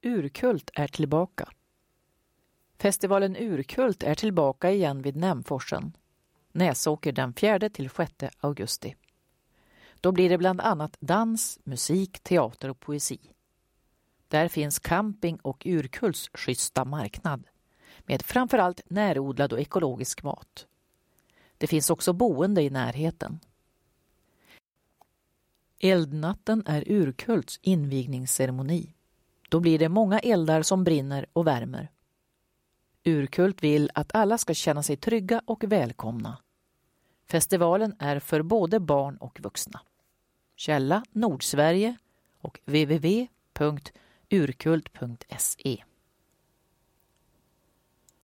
Urkult är tillbaka. Festivalen Urkult är tillbaka igen vid Nämforsen, Näsåker den 4-6 augusti. Då blir det bland annat dans, musik, teater och poesi. Där finns camping och Urkults schyssta marknad med framförallt närodlad och ekologisk mat. Det finns också boende i närheten. Eldnatten är Urkults invigningsceremoni. Då blir det många eldar som brinner och värmer. Urkult vill att alla ska känna sig trygga och välkomna. Festivalen är för både barn och vuxna. Källa Nordsverige och www.urkult.se